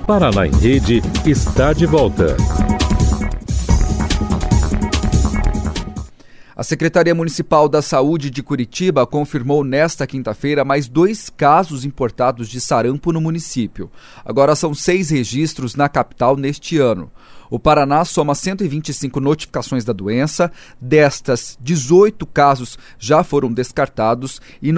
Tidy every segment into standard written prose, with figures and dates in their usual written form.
Paraná em Rede está de volta. A Secretaria Municipal da Saúde de Curitiba confirmou nesta quinta-feira mais 2 casos importados de sarampo no município. Agora são 6 registros na capital neste ano. O Paraná soma 125 notificações da doença, destas 18 casos já foram descartados e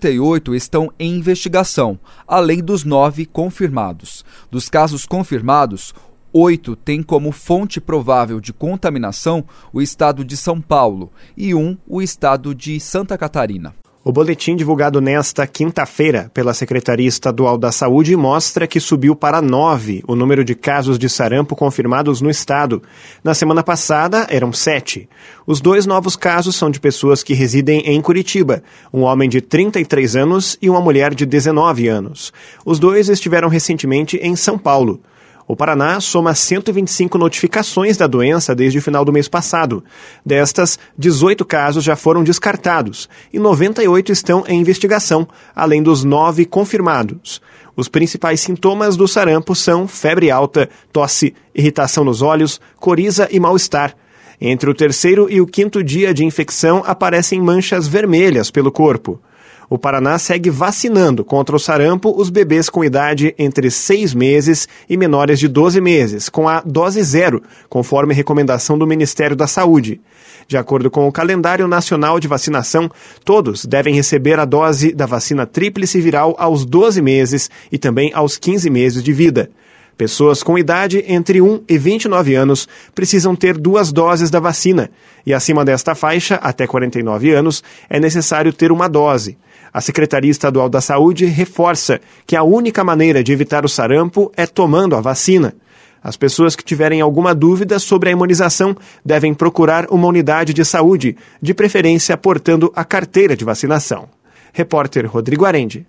98 estão em investigação, além dos 9 confirmados. Dos casos confirmados, 8 têm como fonte provável de contaminação o estado de São Paulo e 1 o estado de Santa Catarina. O boletim divulgado nesta quinta-feira pela Secretaria Estadual da Saúde mostra que subiu para 9 o número de casos de sarampo confirmados no estado. Na semana passada, eram 7. Os 2 novos casos são de pessoas que residem em Curitiba, um homem de 33 anos e uma mulher de 19 anos. Os 2 estiveram recentemente em São Paulo. O Paraná soma 125 notificações da doença desde o final do mês passado. Destas, 18 casos já foram descartados e 98 estão em investigação, além dos 9 confirmados. Os principais sintomas do sarampo são febre alta, tosse, irritação nos olhos, coriza e mal-estar. Entre o 3º e o 5º dia de infecção aparecem manchas vermelhas pelo corpo. O Paraná segue vacinando contra o sarampo os bebês com idade entre 6 meses e menores de 12 meses, com a dose 0, conforme recomendação do Ministério da Saúde. De acordo com o calendário nacional de vacinação, todos devem receber a dose da vacina tríplice viral aos 12 meses e também aos 15 meses de vida. Pessoas com idade entre 1 e 29 anos precisam ter 2 doses da vacina e acima desta faixa, até 49 anos, é necessário ter uma dose. A Secretaria Estadual da Saúde reforça que a única maneira de evitar o sarampo é tomando a vacina. As pessoas que tiverem alguma dúvida sobre a imunização devem procurar uma unidade de saúde, de preferência portando a carteira de vacinação. Repórter Rodrigo Arendi.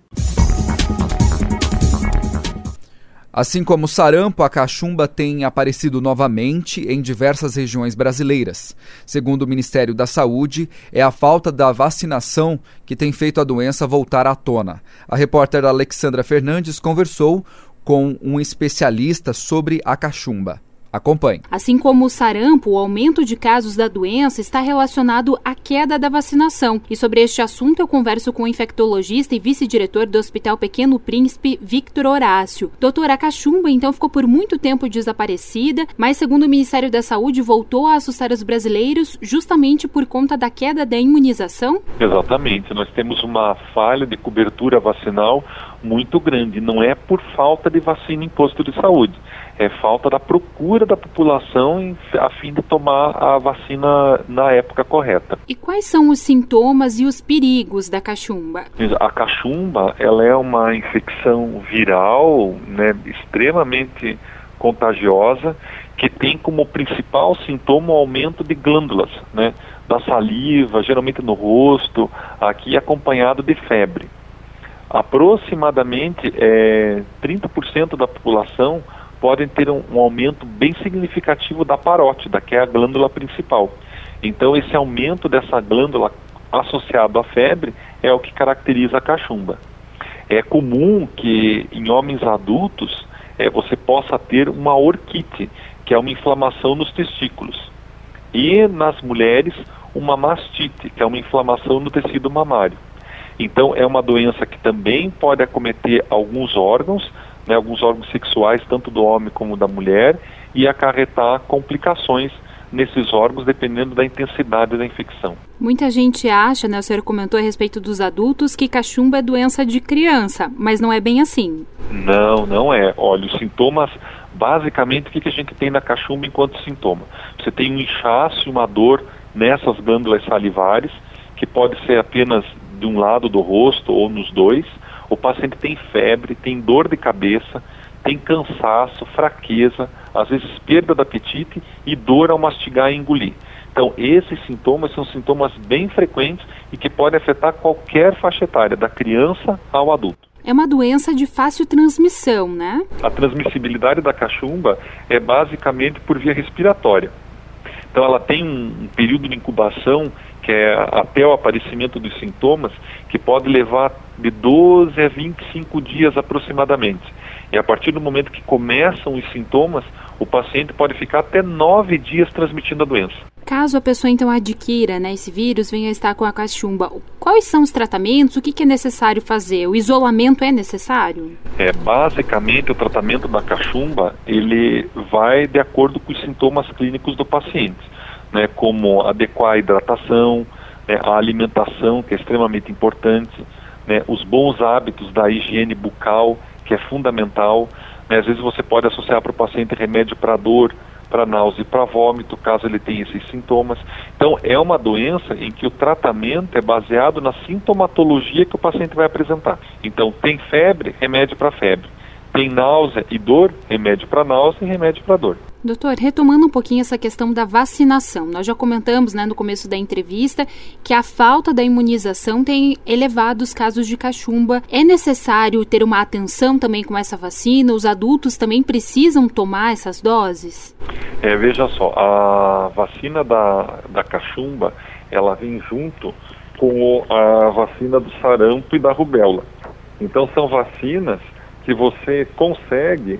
Assim como o sarampo, a cachumba tem aparecido novamente em diversas regiões brasileiras. Segundo o Ministério da Saúde, é a falta da vacinação que tem feito a doença voltar à tona. A repórter Alexandra Fernandes conversou com um especialista sobre a cachumba. Acompanhe. Assim como o sarampo, o aumento de casos da doença está relacionado à queda da vacinação. E sobre este assunto eu converso com o infectologista e vice-diretor do Hospital Pequeno Príncipe, Victor Horácio. Doutor, a cachumba então ficou por muito tempo desaparecida, mas segundo o Ministério da Saúde voltou a assustar os brasileiros justamente por conta da queda da imunização? Exatamente, nós temos uma falha de cobertura vacinal muito grande. Não é por falta de vacina em posto de saúde, é falta da procura da população a fim de tomar a vacina na época correta. E quais são os sintomas e os perigos da cachumba? A cachumba, ela é uma infecção viral, extremamente contagiosa, que tem como principal sintoma o aumento de glândulas, da saliva, geralmente no rosto, aqui acompanhado de febre. Aproximadamente 30% da população podem ter um aumento bem significativo da parótida, que é a glândula principal. Então, esse aumento dessa glândula associado à febre é o que caracteriza a cachumba. É comum que em homens adultos você possa ter uma orquite, que é uma inflamação nos testículos. E nas mulheres, uma mastite, que é uma inflamação no tecido mamário. Então, é uma doença que também pode acometer alguns órgãos sexuais, tanto do homem como da mulher, e acarretar complicações nesses órgãos, dependendo da intensidade da infecção. Muita gente acha, o senhor comentou a respeito dos adultos, que cachumba é doença de criança, mas não é bem assim. Não é. Olha, os sintomas, basicamente, o que a gente tem na cachumba enquanto sintoma? Você tem um inchaço e uma dor nessas glândulas salivares, que pode ser apenas de um lado do rosto ou nos dois. O paciente tem febre, tem dor de cabeça, tem cansaço, fraqueza, às vezes perda do apetite e dor ao mastigar e engolir. Então, esses sintomas são sintomas bem frequentes e que podem afetar qualquer faixa etária, da criança ao adulto. É uma doença de fácil transmissão, né? A transmissibilidade da cachumba é basicamente por via respiratória. Então, ela tem um período de incubação que é até o aparecimento dos sintomas, que pode levar de 12 a 25 dias aproximadamente. E a partir do momento que começam os sintomas, o paciente pode ficar até 9 dias transmitindo a doença. Caso a pessoa então adquira, esse vírus, venha a estar com a cachumba, quais são os tratamentos? O que é necessário fazer? O isolamento é necessário? Basicamente, o tratamento da cachumba, ele vai de acordo com os sintomas clínicos do paciente, como adequar a hidratação, a alimentação, que é extremamente importante, os bons hábitos da higiene bucal, que é fundamental. Às vezes você pode associar para o paciente remédio para dor, para náusea e para vômito, caso ele tenha esses sintomas. Então, é uma doença em que o tratamento é baseado na sintomatologia que o paciente vai apresentar. Então, tem febre, remédio para febre. Tem náusea e dor, remédio para náusea e remédio para dor. Doutor, retomando um pouquinho essa questão da vacinação, nós já comentamos no começo da entrevista que a falta da imunização tem elevado os casos de cachumba. É necessário ter uma atenção também com essa vacina? Os adultos também precisam tomar essas doses? Veja só, a vacina da cachumba, ela vem junto com a vacina do sarampo e da rubéola. Então são vacinas que você consegue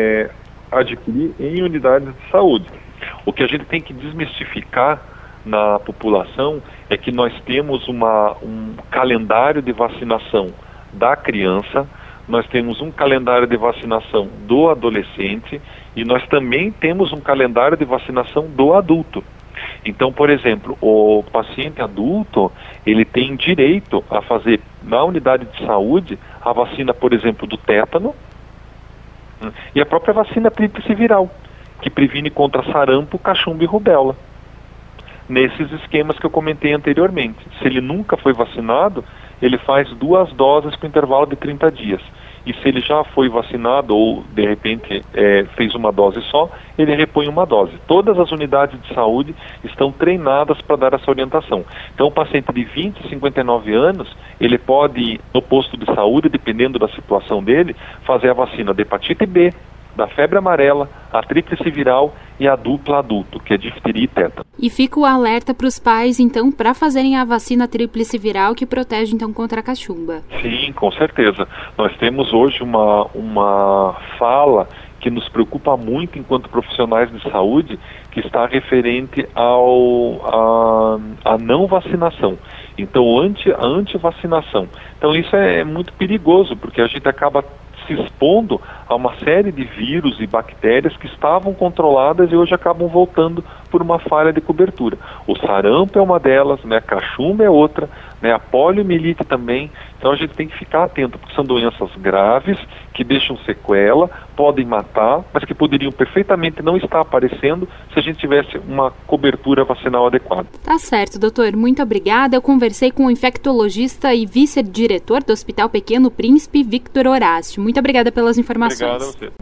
adquirir em unidades de saúde. O que a gente tem que desmistificar na população é que nós temos um calendário de vacinação da criança, nós temos um calendário de vacinação do adolescente e nós também temos um calendário de vacinação do adulto. Então, por exemplo, o paciente adulto, ele tem direito a fazer na unidade de saúde a vacina, por exemplo, do tétano, e a própria vacina tríplice viral, que previne contra sarampo, cachumba e rubéola. Nesses esquemas que eu comentei anteriormente. Se ele nunca foi vacinado, ele faz 2 doses com intervalo de 30 dias. E se ele já foi vacinado ou, de repente, fez uma dose só, ele repõe uma dose. Todas as unidades de saúde estão treinadas para dar essa orientação. Então, o paciente de 20 a 59 anos, ele pode ir no posto de saúde, dependendo da situação dele, fazer a vacina de hepatite B, da febre amarela, a tríplice viral e a dupla adulto, que é difteria e tétano. E fica o alerta para os pais, então, para fazerem a vacina tríplice viral, que protege, então, contra a cachumba. Sim, com certeza. Nós temos hoje uma fala que nos preocupa muito enquanto profissionais de saúde, que está referente à não vacinação. Então, a antivacinação. Então, isso é muito perigoso, porque a gente acaba se expondo a uma série de vírus e bactérias que estavam controladas e hoje acabam voltando por uma falha de cobertura. O sarampo é uma delas, a cachumba é outra, a poliomielite também. Então a gente tem que ficar atento, porque são doenças graves, que deixam sequela, podem matar, mas que poderiam perfeitamente não estar aparecendo se a gente tivesse uma cobertura vacinal adequada. Tá certo, doutor. Muito obrigada. Eu conversei com o infectologista e vice-diretor do Hospital Pequeno Príncipe, Victor Horácio. Muito obrigada pelas informações. Obrigado a você.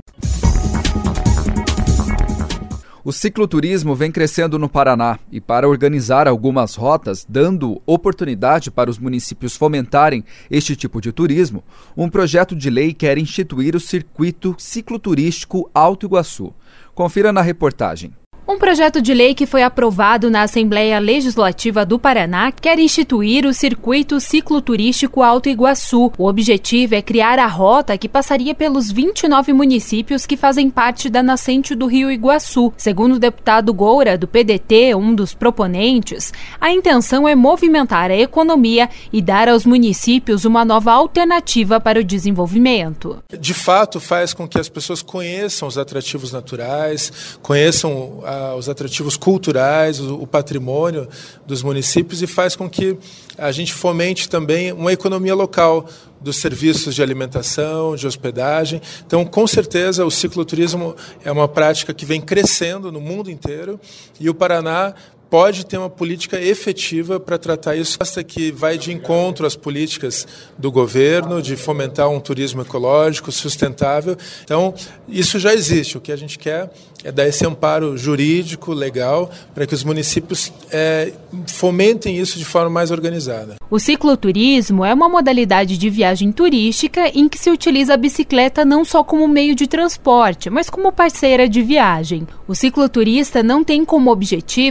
O cicloturismo vem crescendo no Paraná e, para organizar algumas rotas, dando oportunidade para os municípios fomentarem este tipo de turismo, um projeto de lei quer instituir o Circuito Cicloturístico Alto Iguaçu. Confira na reportagem. Um projeto de lei que foi aprovado na Assembleia Legislativa do Paraná quer instituir o Circuito Cicloturístico Alto Iguaçu. O objetivo é criar a rota que passaria pelos 29 municípios que fazem parte da nascente do Rio Iguaçu. Segundo o deputado Goura, do PDT, um dos proponentes, a intenção é movimentar a economia e dar aos municípios uma nova alternativa para o desenvolvimento. De fato, faz com que as pessoas conheçam os atrativos naturais, conheçam os atrativos culturais, o patrimônio dos municípios e faz com que a gente fomente também uma economia local dos serviços de alimentação, de hospedagem. Então, com certeza, o cicloturismo é uma prática que vem crescendo no mundo inteiro e o Paraná pode ter uma política efetiva para tratar isso, essa que vai de encontro às políticas do governo, de fomentar um turismo ecológico, sustentável. Então, isso já existe. O que a gente quer é dar esse amparo jurídico, legal, para que os municípios fomentem isso de forma mais organizada. O cicloturismo é uma modalidade de viagem turística em que se utiliza a bicicleta não só como meio de transporte, mas como parceira de viagem. O cicloturista não tem como objetivo só chegar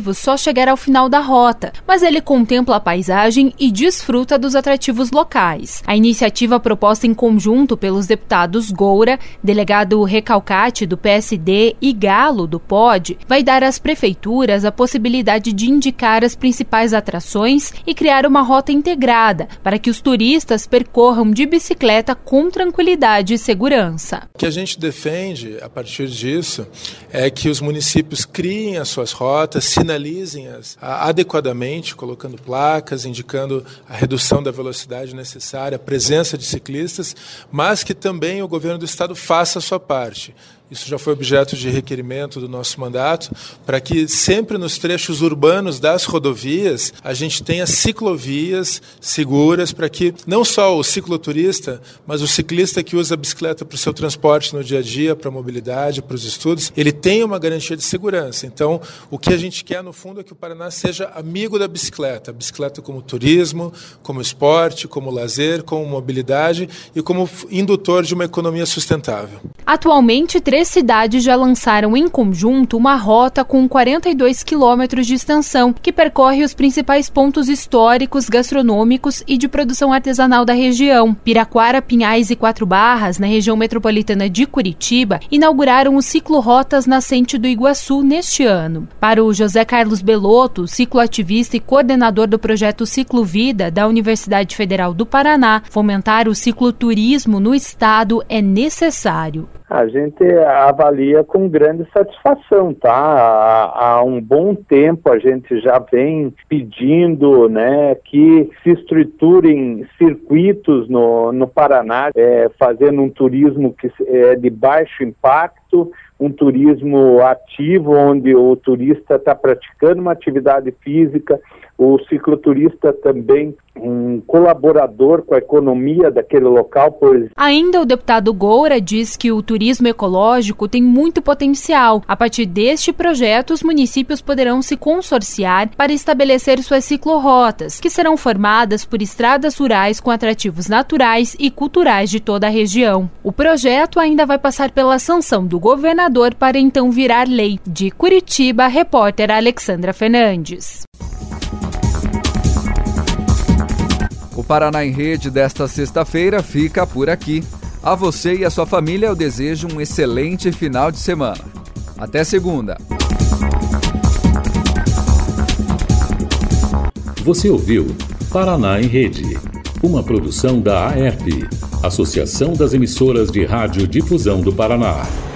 chegar ao final da rota, mas ele contempla a paisagem e desfruta dos atrativos locais. A iniciativa proposta em conjunto pelos deputados Goura, delegado Recalcate do PSD e Galo do POD, vai dar às prefeituras a possibilidade de indicar as principais atrações e criar uma rota integrada para que os turistas percorram de bicicleta com tranquilidade e segurança. O que a gente defende a partir disso é que os municípios criem as suas rotas, sinalizem-as adequadamente, colocando placas, indicando a redução da velocidade necessária, a presença de ciclistas, mas que também o governo do estado faça a sua parte. Isso já foi objeto de requerimento do nosso mandato, para que sempre nos trechos urbanos das rodovias a gente tenha ciclovias seguras, para que não só o cicloturista, mas o ciclista que usa a bicicleta para o seu transporte no dia a dia, para a mobilidade, para os estudos, ele tenha uma garantia de segurança. Então, o que a gente quer, no fundo, é que o Paraná seja amigo da bicicleta. A bicicleta como turismo, como esporte, como lazer, como mobilidade e como indutor de uma economia sustentável. Atualmente, 3 cidades já lançaram em conjunto uma rota com 42 quilômetros de extensão, que percorre os principais pontos históricos, gastronômicos e de produção artesanal da região. Piraquara, Pinhais e Quatro Barras, na região metropolitana de Curitiba, inauguraram o ciclo Rotas Nascente do Iguaçu neste ano. Para o José Carlos Belotto, cicloativista e coordenador do projeto Ciclo Vida da Universidade Federal do Paraná, fomentar o cicloturismo no estado é necessário. A gente avalia com grande satisfação, tá? Há um bom tempo a gente já vem pedindo, né, que se estruturem circuitos no Paraná, fazendo um turismo que é de baixo impacto, um turismo ativo, onde o turista está praticando uma atividade física, o cicloturista também um colaborador com a economia daquele local. Pois. Ainda o deputado Goura diz que o turismo ecológico tem muito potencial. A partir deste projeto, os municípios poderão se consorciar para estabelecer suas ciclorotas, que serão formadas por estradas rurais com atrativos naturais e culturais de toda a região. O projeto ainda vai passar pela sanção do governador para então virar lei. De Curitiba, a repórter Alexandra Fernandes. O Paraná em Rede desta sexta-feira fica por aqui. A você e a sua família eu desejo um excelente final de semana. Até segunda. Você ouviu Paraná em Rede, uma produção da AERP, Associação das Emissoras de Rádio Difusão do Paraná.